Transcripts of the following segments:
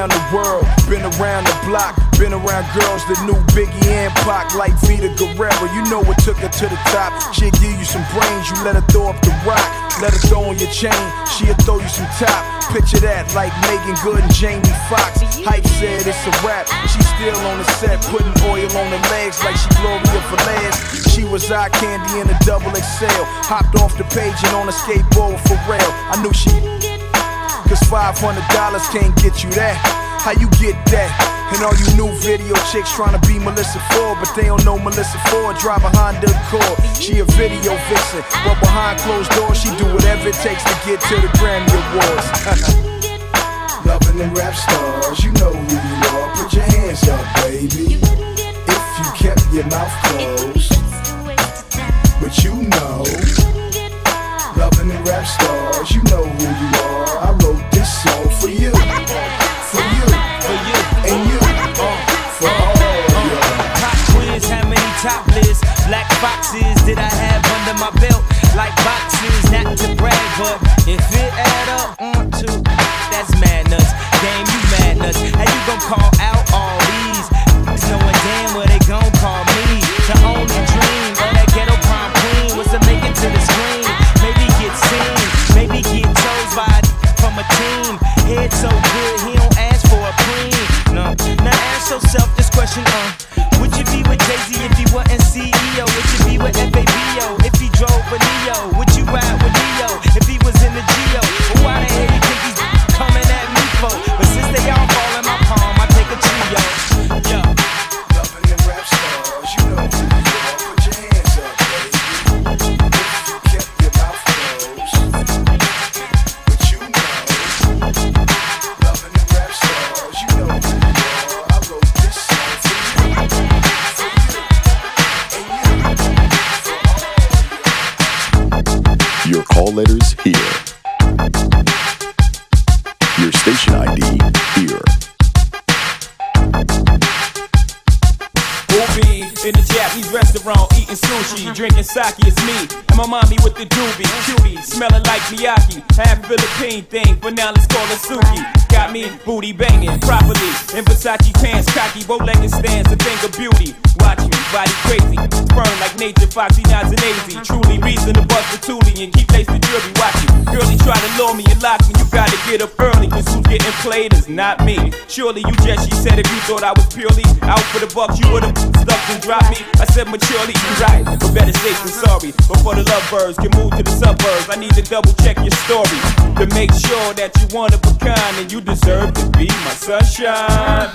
around the world, been around the block, been around girls that knew Biggie and Pac like Vita Guerrero. You know what took her to the top. She'll give you some brains, you let her throw up the rock. Let her throw on your chain, she'll throw you some top. Picture that like Megan Good and Jamie Foxx. Hype said it's a rap, she still on the set, putting oil on her legs like she Gloria Velez. She was eye candy in a double XL, hopped off the page and on a skateboard for real. I knew she, cause $500 can't get you that. How you get that? And all you new video chicks trying to be Melissa Ford, but they don't know Melissa Ford drive a Honda Accord. She a video vixen, but behind closed doors she do whatever it takes to get to the Grammy Awards. Loving them rap stars, you know who you are. Put your hands up, baby. If you kept your mouth closed, but you know. Loving them rap stars, you know who you are. I wrote this song for you, for you, for you, and you, for all of you. Pop quiz, how many topless black boxes did I have under my belt? Like boxes, not to brag, but if it add up, 1, 2, that's madness. Damn, you madness. How you gon' call out all these? Knowing damn well they gon' call me. The only dream of that ghetto prom queen was to make it to the screen. Maybe get seen, maybe get chose by a from a team. Head so good, he don't ask for a preem. No, now ask yourself this question, would you be with Jay-Z if he wasn't CEO? Would you be with FABO if he drove a Neo? Would you ride with Neo if he was in the Geo? But why the hell you think he's coming at me for? But since they all fall in my palm, I take a trio. Yo. Loving them rap stars, you know who you are. Put your hands up, baby. If you kept your mouth closed, but you know. Loving them rap stars, you know who you are. I wrote this song for you, and you, for all of you. Your call letters here. Your station ID here. Movie in the Japanese restaurant, eating sushi, drinking sake, it's me and my mommy with the doobie, cutie, smelling like Miyake, half Philippine thing, but now let's call her Suki. Got me booty banging properly in Versace pants, cocky, bow-legged stands, a thing of beauty. Watch me, body crazy, burn like nature, Foxy, Nods and AZ. Truly reason to bust the toolie and keep lace the jewelry. Watch it, girlie try to lure me and lock me. You gotta get up early, cause who's getting played is not me. Surely you just, she said, if you thought I was purely out for the bucks, you would've stuck and dropped me. I said maturely, you right, but better safe than sorry. Before the lovebirds can move to the suburbs, I need to double check your story to make sure that you one of a kind and you deserve to be my sunshine.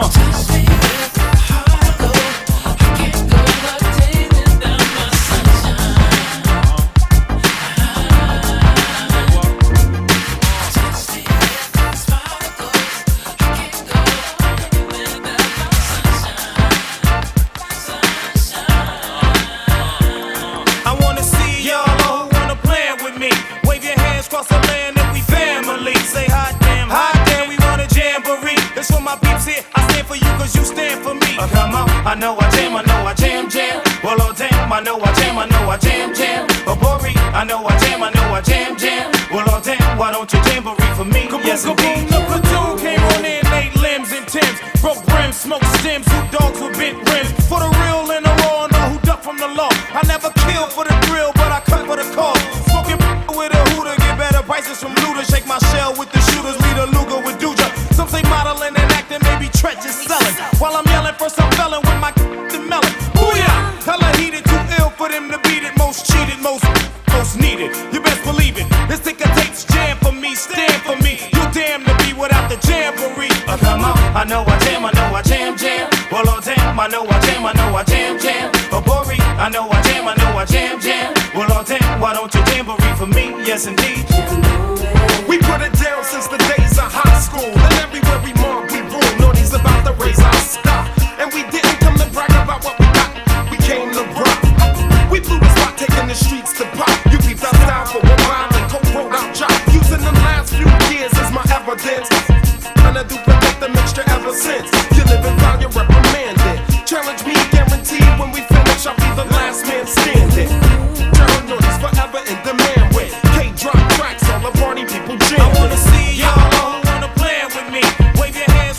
I know I jam, jam. Well, oh damn, I know I jam, jam. Oh, Bori, I know I jam, jam. Well, oh damn, why don't you jamboree for me? Kaboom, yes, kaboom, the platoon came on in, laid limbs and Timbs, broke brims, smoked stems, who dogs with bent rims. For the real and the raw, know who duck from the law. I never kill for the thrill, but I cut for the call. Smoking with a hooter, get better prices from looters. Shake my shell with the shooters, lead a Luger with Duja. Some say modeling and acting, maybe treacherous selling. While I'm yelling for some felon with my melon. Booyah! Hella heated, too ill for them to beat it. Most cheated, most needed. You best believe it. This ticker takes jam for me, stand for me. You damn to be without the jamboree. Come on, I know I jam, jam. Well, oh damn, I know I jam, jam. Oh, Bori, I know I jam, jam. Well, oh damn, why don't you jamboree for me? Yes, indeed. We put it down since the days of high school. And everywhere we mark, we rule. Naughty's about to raise our stock. And we didn't come to brag about what we got. We came to rock. We blew the spot, taking the streets to pop. You keep our style for one mile and co-wrote our job. Using the last few years as my evidence. And I duplicate the mixture ever since. You live and found, you're reprimanded. Challenge me, guaranteed when we finish, I'll be the last man standing. Turn Naughty's forever in demand with K-drop tracks, all the party people jam. I wanna see y'all who wanna plan with me. Wave your hands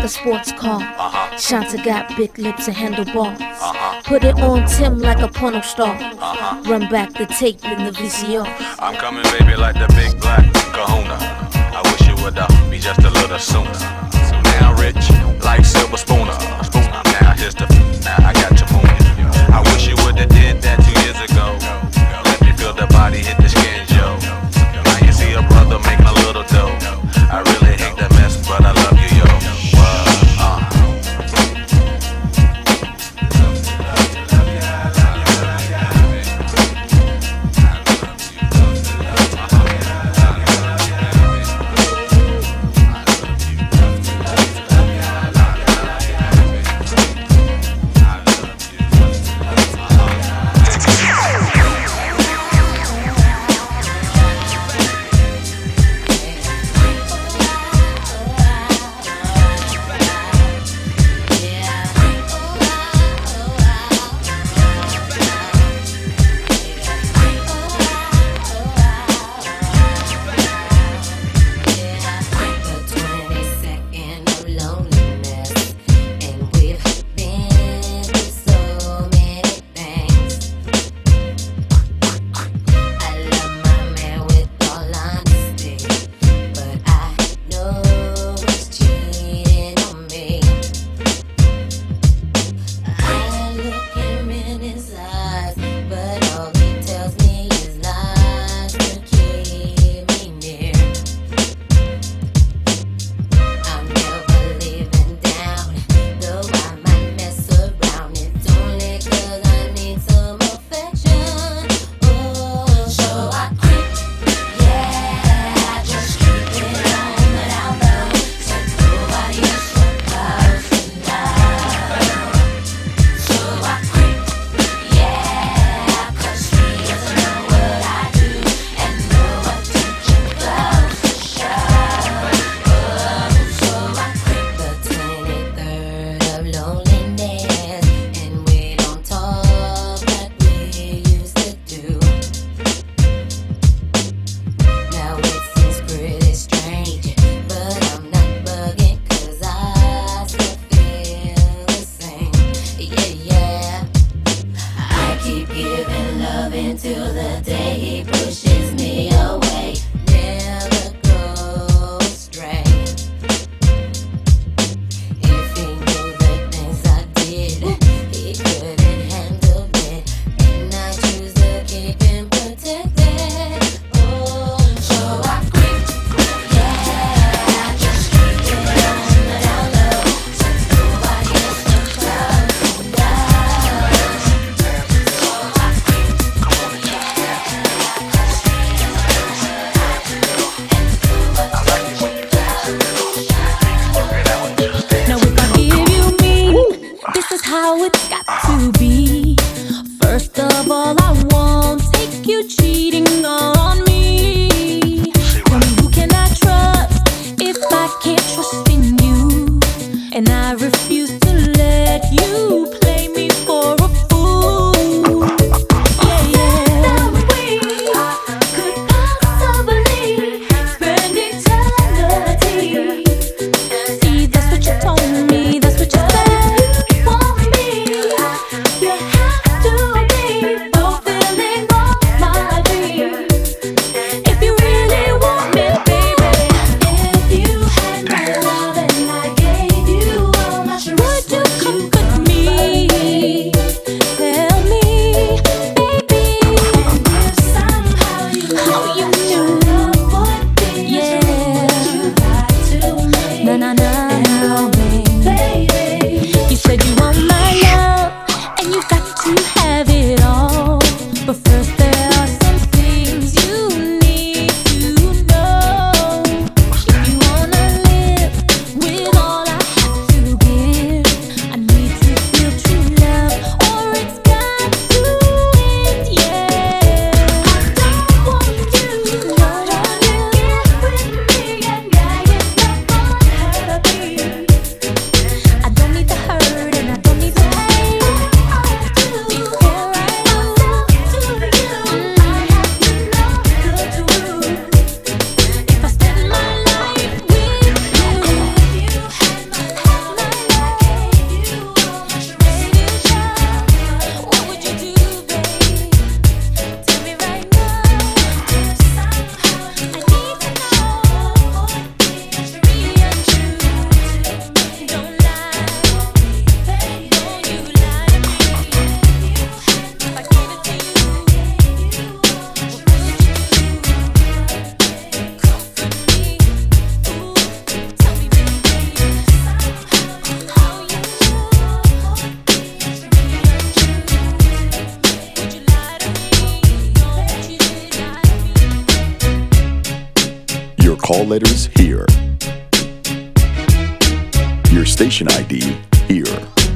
a sports car. Shanta got big lips and handlebars. Put it on Tim like a porno star. Run back the tape in the VCR. I'm coming, baby, like the big black kahuna. I wish you would be just a little sooner. So now rich, like silver spooner. Now here's the now I got your moon. I wish you would have did that 2 years ago. Let me feel the body hit the skin, yo. Now you see a brother making a little dough. I really hate the mess, but I love you, yo. Would you come with me? letters here. Your station ID here.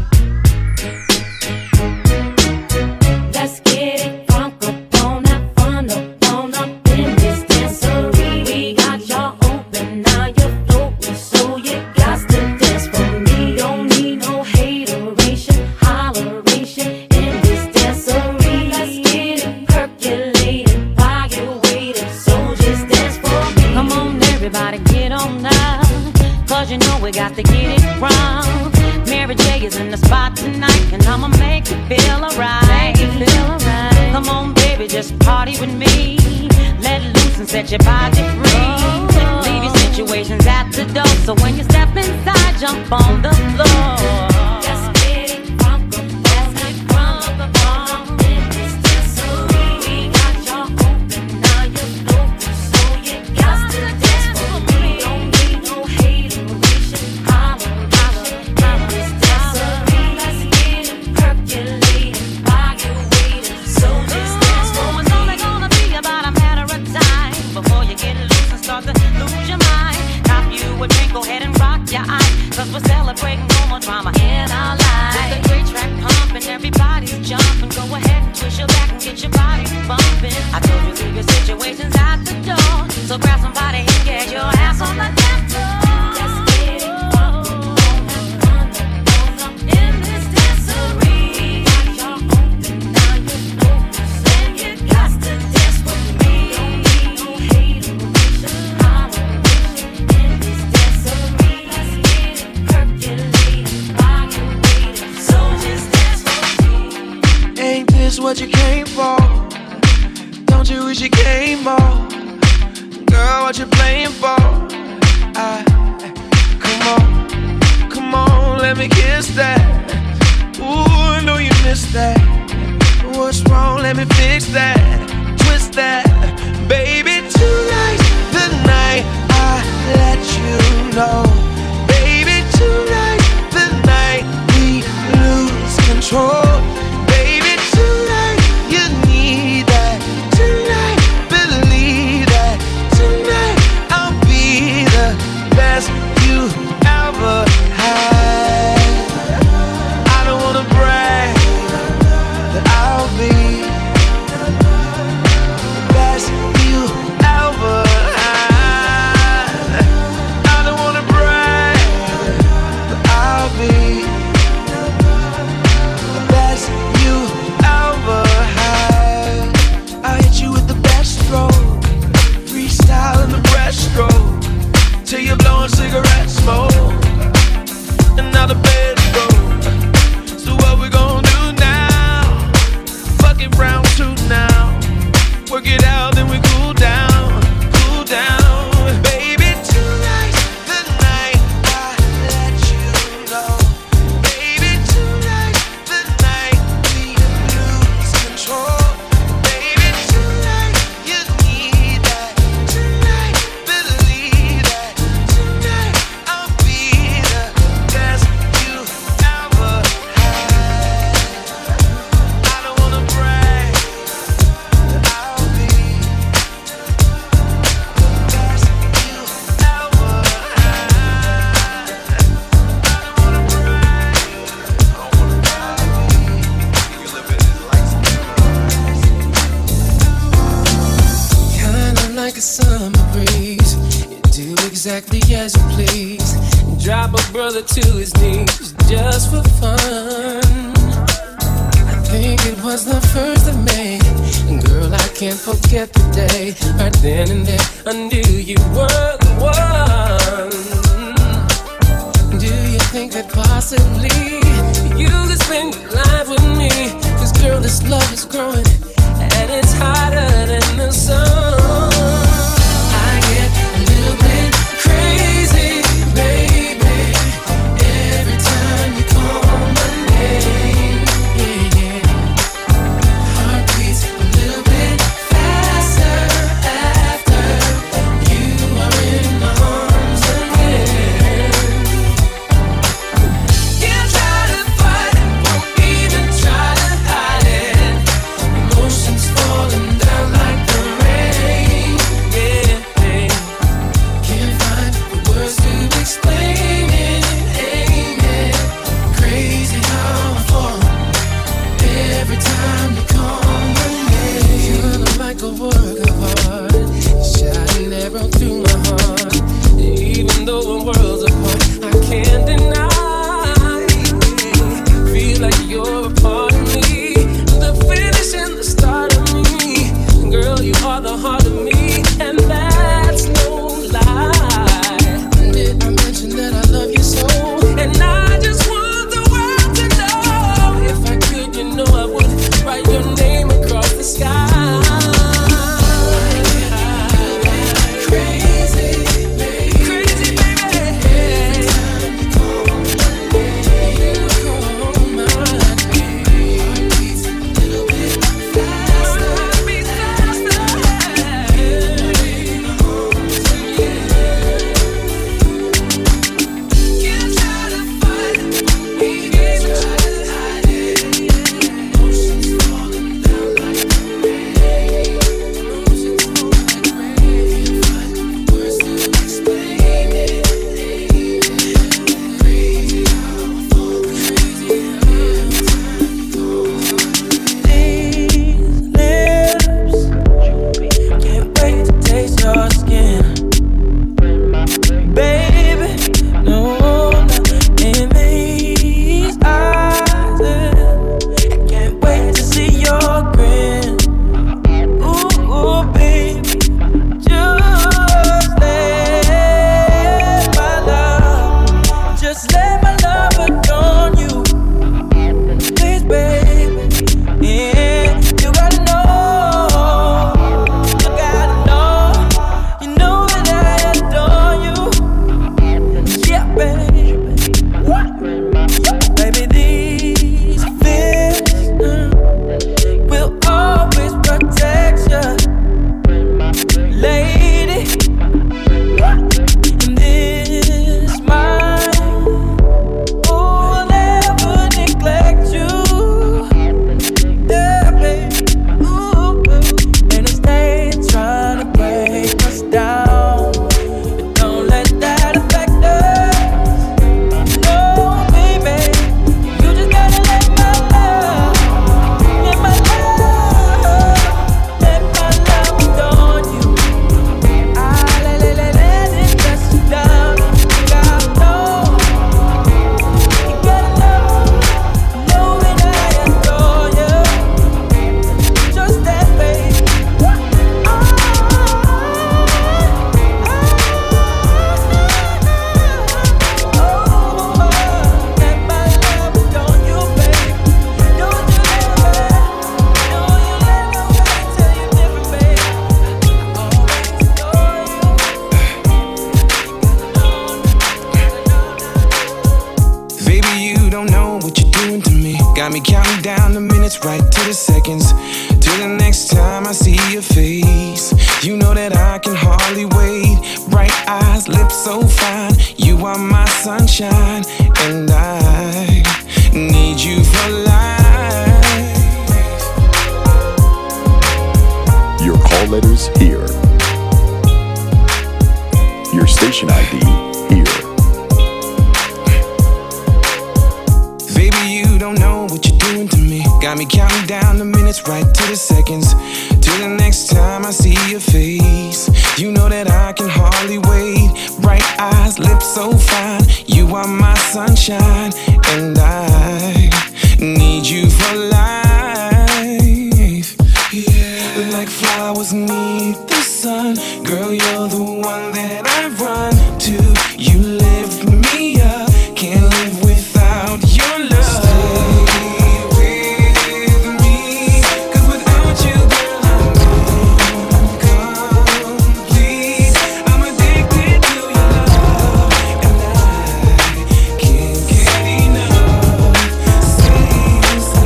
Let's get it crunk up on that fun up in this dancery. We got y'all open, now you're floating, so you got to dance for me. Don't need no hateration, holleration in this dancery. Let's get it percolated while you're waiting, so just dance for me. Come on, everybody, get on now, 'cause you know we got to get it wrong. Mary J is in the spot tonight, and I'ma make you feel alright. Come on, baby, just party with me. Let loose and set your body free. Leave your situations at the door, so when you step inside, jump on the floor. Let's get it crunk up, let's get crunk up in this dancery. We got y'all open, now you're floating, so you got to dance for me. Don't need no hateration, holleration in this dancery. Let's get it percolated while you're waiting, so just dance for me. It's only gonna be about a matter of time before you get loose and start to lose your mind. Cop you a drink, go ahead and rock your eye, 'cause we're celebrating no more drama in our lives. With a great track pumping, everybody's jumping. Go ahead and twist your back and get your body bumping. I told you leave your situations at the door, so grab somebody and get your ass on the dance floor. Let's get it crunk up in this dancery. Got y'all open, now you're floating, so you got to dance with me. Don't need no hateration, holleration in this dancery. Let's get it percolated while you're waiting, so just dance with me. Ain't this what you came for? Don't you wish you came more? Girl, what you playing for? Come on, let me kiss that. Ooh, I know you missed that. What's wrong? Let me fix that. Twist that, baby. Tonight's the night I let you know. Baby, tonight's the night we lose control. Baby, tonight you need that. Tonight, believe that. Tonight I'll be the best you ever had. I don't wanna brag, but I'll be the best you ever had. I don't wanna brag, but I'll be the best you ever had. I'll hit you with the best stroke, freestyle in the breaststroke, till you're blowing cigarette smoke, and now the bed's broke. So what we gonna do now? Fuck it, round two now. Work it out, then we cool down, cool down. Baby, tonight's the night I let you know. Baby, tonight's the night we lose control. Baby, tonight you need that. Tonight, believe that. Tonight I'll be the best you ever had. I don't wanna brag, but I'll be the best you ever had. I don't wanna brag, Kinda like a summer breeze, you do exactly as you please. Drop a brother to his knees just for fun. I think it was the 1st of May, and girl, I can't forget the day. Right then and there, I knew you were the one. Do you think that possibly you could spend your life with me? 'Cause girl, this love is growing, and it's hotter than the sun. I get a little bit crazy, baby, every time you call my name. Yeah, yeah. Heart beats a little bit faster after you are in my arms again. You try to fight it, won't even try to hide it. Emotions falling down like the rain. love adorn you. Please, baby, yeah, you gotta know, you know that I adore you. Yeah, baby, baby, these fears will always protect you, lady. And this mind will never neglect you. Yeah, baby. Ooh, and if they trying to break us down, but don't let that affect us. No, baby, you just gotta let my love adorn you. Let it press you down. You gotta know that I adore you. Just that, baby. Let my love adorn you, baby. Don't you let nobody tell you different, baby. I always adore you. Baby, you don't know what you're doing to me. Got me counting down the minutes right to the seconds. Till the next time I see your face. You know that I can hardly wait. Bright eyes, lips so fine. You are my sunshine, and I need you for life. Your call letters here. Your station ID here. Baby, you don't know what you're doing to me. Got me counting down the minutes right to the seconds. Till the next time I see your face. You know that I can hardly wait. Bright eyes, lips so fine. You are my sunshine, and I need you for life. Yeah, like flowers need the sun. Girl, you're the one that I run to. You lift me up, can't live without your love. Stay with me, 'cause without you, girl, I'm incomplete. I'm addicted to your love, and I can't get enough. Stay,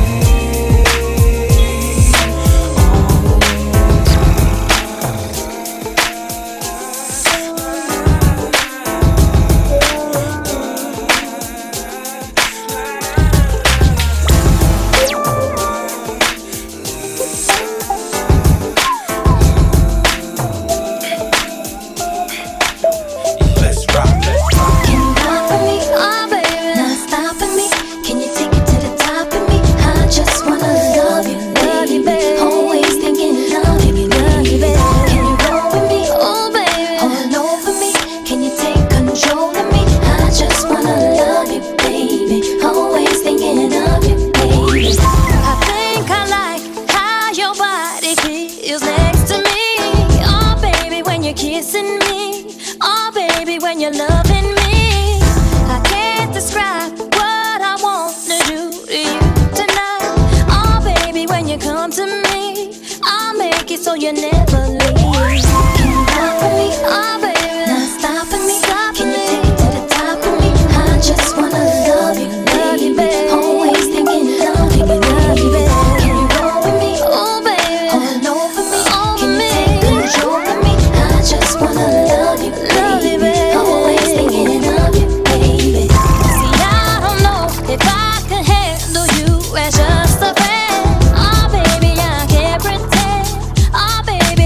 let's rock. Can you rock for me? Oh, baby, not stopping me. Can you take it to the top of me? I just wanna love you, baby. Always thinking of you, baby. Can you roll with me? Oh, baby, all over me. Can you take control of me? I just wanna love you, baby. Always thinking of you, baby. I think I like how your body feels next to me. Oh, baby, when you're kissing me. Oh, baby, when you're loving me. I can't describe what I want to do to you tonight. Oh, baby, when you come to me, I'll make it so you never leave. Can you rock for me? Oh, baby, not stopping me. Can you take it to the top of me? I just wanna love you, baby. Always thinking of you, baby. Can you roll with me? Oh, baby, all over me. Can you take control of me? I just wanna love you, baby. Always thinking of you, baby. See, I don't know if I can handle you as just a friend. Oh, baby, I can't pretend. Oh, baby,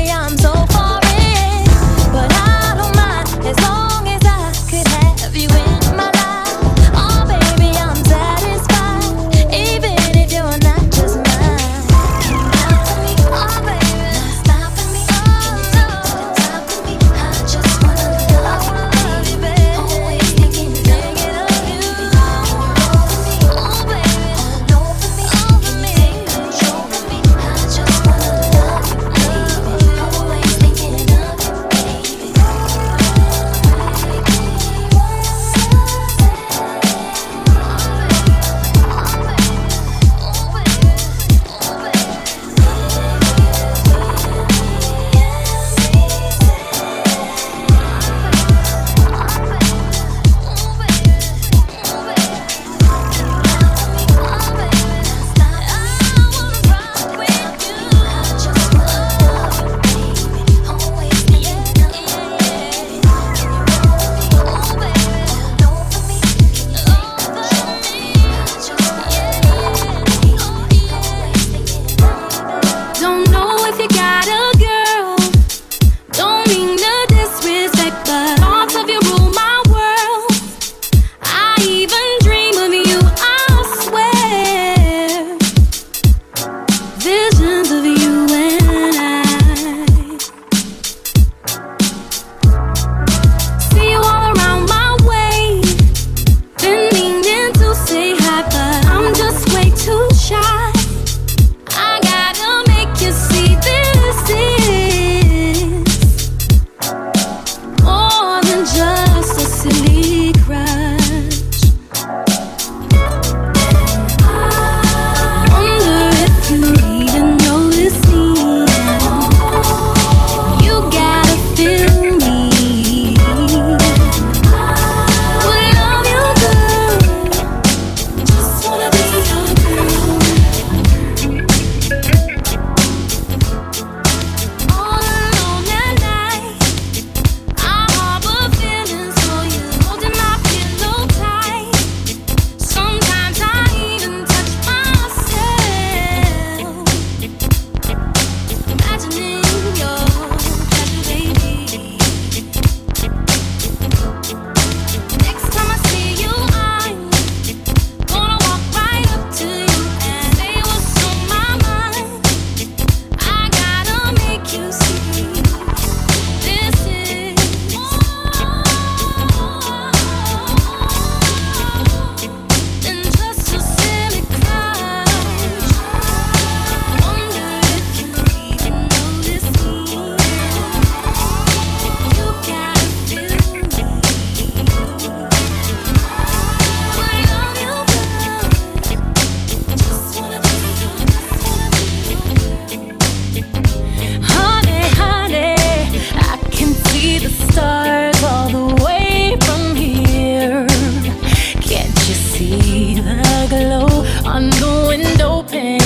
see the glow on the window pane.